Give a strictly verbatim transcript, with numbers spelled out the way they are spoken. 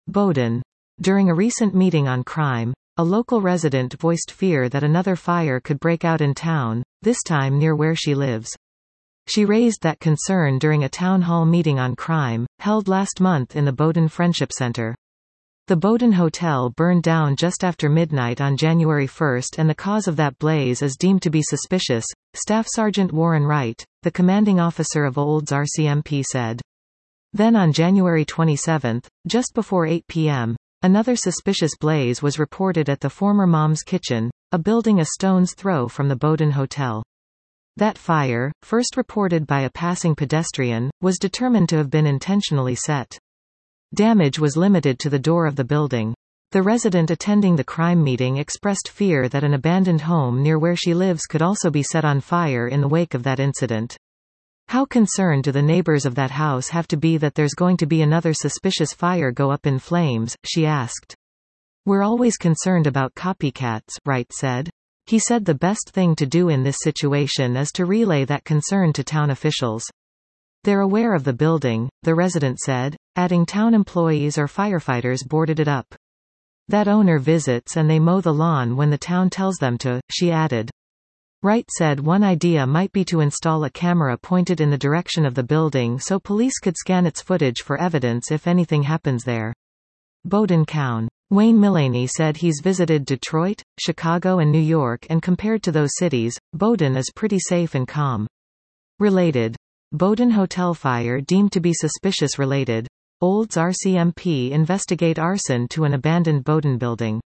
Bowdoin. During a recent meeting on crime, a local resident voiced fear that another fire could break out in town, this time near where she lives. She raised that concern during a town hall meeting on crime, held last month in the Bowdoin Friendship Center. The Bowdoin Hotel burned down just after midnight on January first, and the cause of that blaze is deemed to be suspicious, Staff Sergeant Warren Wright, the commanding officer of Olds R C M P said. Then on January twenty-seventh, just before eight p m, another suspicious blaze was reported at the former Mom's Kitchen, a building a stone's throw from the Bowdoin Hotel. That fire, first reported by a passing pedestrian, was determined to have been intentionally set. Damage was limited to the door of the building. The resident attending the crime meeting expressed fear that an abandoned home near where she lives could also be set on fire in the wake of that incident. How concerned do the neighbors of that house have to be that there's going to be another suspicious fire go up in flames, she asked. We're always concerned about copycats, Wright said. He said the best thing to do in this situation is to relay that concern to town officials. They're aware of the building, the resident said, adding town employees or firefighters boarded it up. That owner visits and they mow the lawn when the town tells them to, she added. Wright said one idea might be to install a camera pointed in the direction of the building so police could scan its footage for evidence if anything happens there. Bowdoin County. Wayne Mullaney said he's visited Detroit, Chicago and New York, and compared to those cities, Bowdoin is pretty safe and calm. Related. Bowdoin Hotel fire deemed to be suspicious. Related. Olds R C M P investigate arson to an abandoned Bowdoin building.